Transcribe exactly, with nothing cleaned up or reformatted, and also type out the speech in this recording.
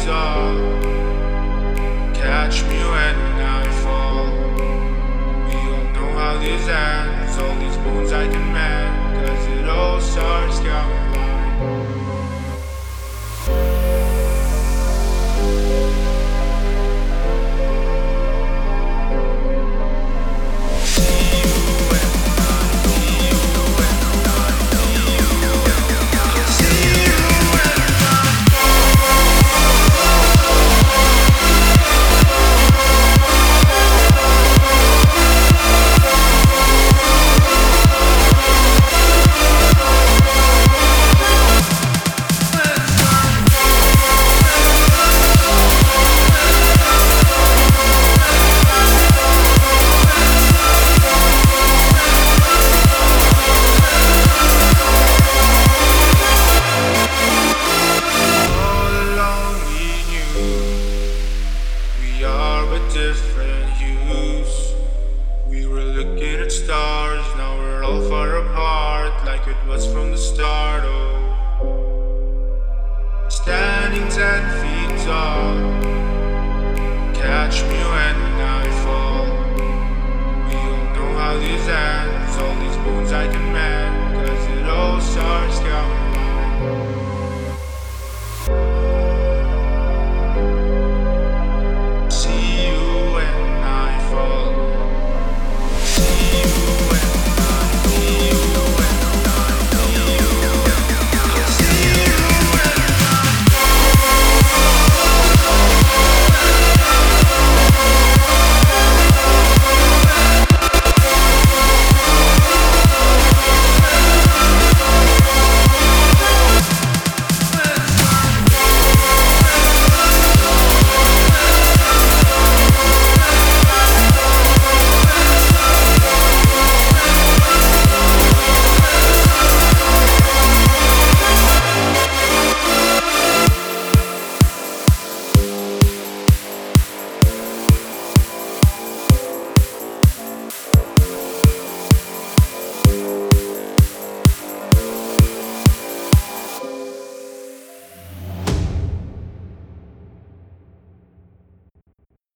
tall. Catch me when I fall. We all know how this ends. All these wounds I can mend, 'cause it all starts coming alive. Different hues. We were looking at stars, now we're all far apart, like it was from the start. Oh, standing ten feet tall. Catch me when I fall. We all know how these end.